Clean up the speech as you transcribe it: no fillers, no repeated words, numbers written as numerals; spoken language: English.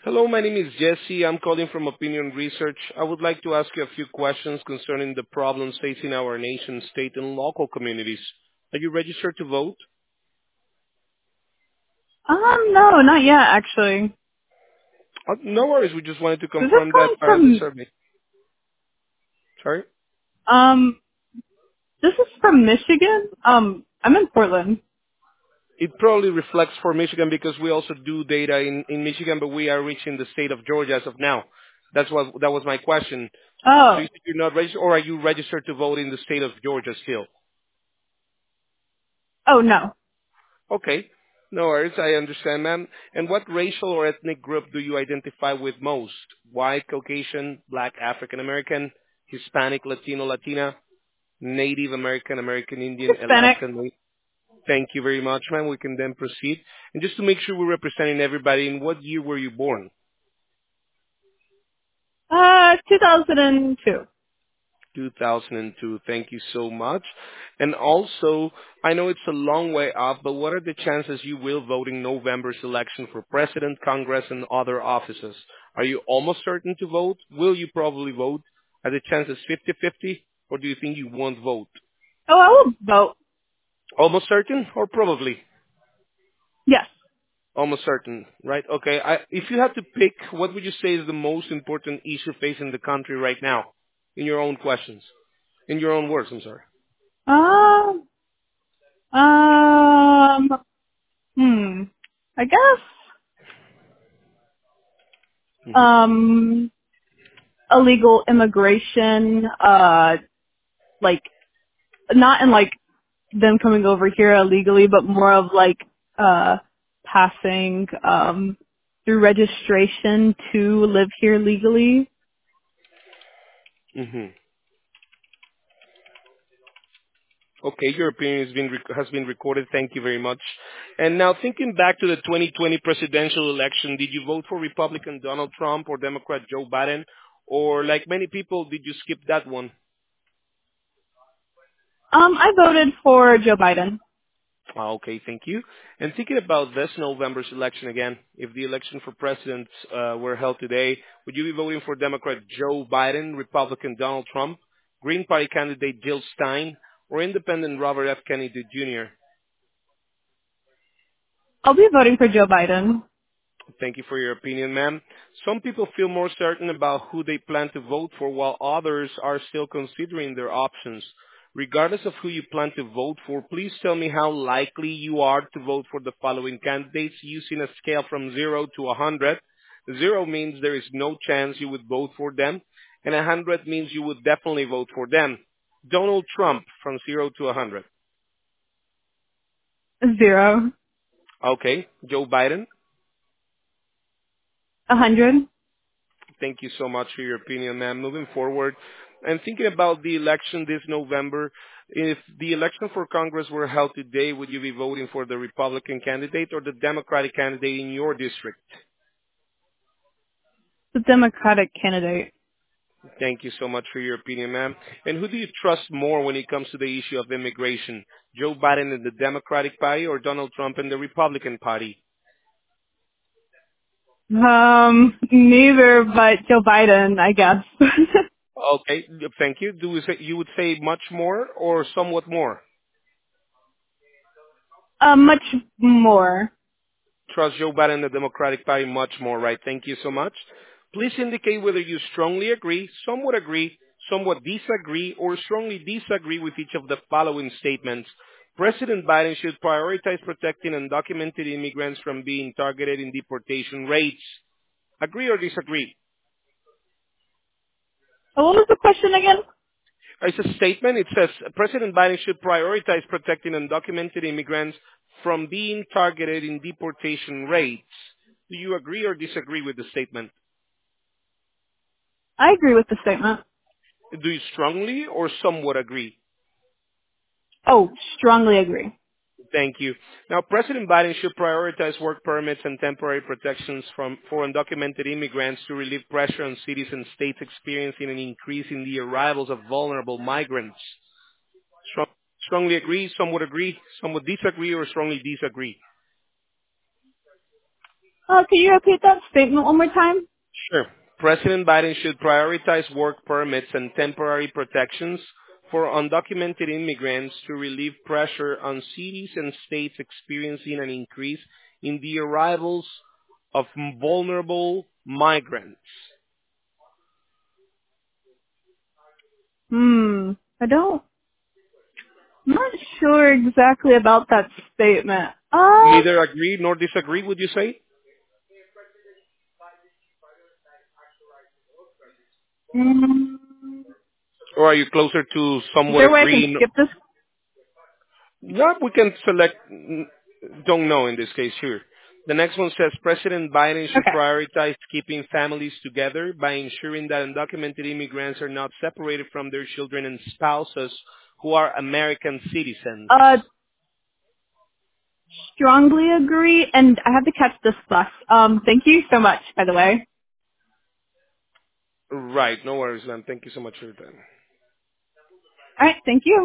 Hello, my name is Jesse. I'm calling from Opinion Research. I would like to ask you a few questions concerning the problems facing our nation, state, and local communities. Are you registered to vote? No, not yet, actually. No worries. We just wanted to Is this confirm that calling part of the from, survey. Sorry? um, this is from Michigan? I'm in Portland. It probably reflects for Michigan because we also do data in Michigan, but we are reaching the state of Georgia as of now. That was my question. So Oh, you said you're not registered, or are you registered to vote in the state of Georgia still? oh no. Okay. No worries. I understand, ma'am. And what racial or ethnic group do you identify with most? White, Caucasian, Black, African American, Hispanic, Latino, Latina, Native American, American Indian, Hispanic. Alaskan. Thank you very much, ma'am. We can then proceed. And just to make sure we're representing everybody, in what year were you born? 2002. 2002. Thank you so much. And also, I know it's a long way off, but what are the chances you will vote in November's election for president, Congress, and other offices? Are you almost certain to vote? Will you probably vote? Are the chances 50-50, or do you think you won't vote? Oh, I will vote. Almost certain or probably? Yes. Almost certain, right? Okay. If you had to pick, what would you say is the most important issue facing the country right now? In your own questions. In your own words, I'm sorry. Um, um, I guess, Mhm. um, illegal immigration, like, not in like them coming over here illegally, but more of like passing through registration to live here legally. Mhm. Okay, your opinion has been recorded. Thank you very much. And now thinking back to the 2020 presidential election, did you vote for Republican Donald Trump or Democrat Joe Biden? Or like many people, did you skip that one? I voted for Joe Biden. Okay, thank you. And thinking about this November's election again, if the election for president were held today, would you be voting for Democrat Joe Biden, Republican Donald Trump, Green Party candidate Jill Stein, or Independent Robert F. Kennedy Jr.? I'll be voting for Joe Biden. Thank you for your opinion, ma'am. Some people feel more certain about who they plan to vote for, while others are still considering their options. Regardless of who you plan to vote for, please tell me how likely you are to vote for the following candidates using a scale from 0 to 100. 0 means there is no chance you would vote for them, and 100 means you would definitely vote for them. Donald Trump from 0 to 100. 0. Okay. Joe Biden. 100. Thank you so much for your opinion, ma'am. Moving forward, and thinking about the election this November, if the election for Congress were held today, would you be voting for the Republican candidate or the Democratic candidate in your district? The Democratic candidate. Thank you so much for your opinion, ma'am. And who do you trust more when it comes to the issue of immigration? Joe Biden and the Democratic Party or Donald Trump and the Republican Party? Neither, but Joe Biden, I guess. Okay, thank you. You would say much more or somewhat more? Much more. Trust Joe Biden and the Democratic Party much more, right? Thank you so much. Please indicate whether you strongly agree, somewhat disagree, or strongly disagree with each of the following statements. President Biden should prioritize protecting undocumented immigrants from being targeted in deportation rates. Agree or disagree? What was the question again? It's a statement. It says President Biden should prioritize protecting undocumented immigrants from being targeted in deportation rates. Do you agree or disagree with the statement? I agree with the statement. Do you strongly or somewhat agree? Oh, strongly agree. Thank you. Now, President Biden should prioritize work permits and temporary protections for undocumented immigrants to relieve pressure on cities and states experiencing an increase in the arrivals of vulnerable migrants. Strong, strongly agree, somewhat disagree, or strongly disagree? Can you repeat that statement one more time? Sure. President Biden should prioritize work permits and temporary protections for undocumented immigrants to relieve pressure on cities and states experiencing an increase in the arrivals of vulnerable migrants. I don't, I'm not sure exactly about that statement. Neither agree nor disagree, would you say? Mm, Or are you closer to is somewhat there a way I can agreeing? skip this? Yeah, we can select don't know in this case here. The next one says President Biden should Okay. prioritize keeping families together by ensuring that undocumented immigrants are not separated from their children and spouses who are American citizens. Uh, strongly agree, and I have to catch this bus. Thank you so much, by the way. Right, no worries, ma'am. Thank you so much for your time. All right, thank you.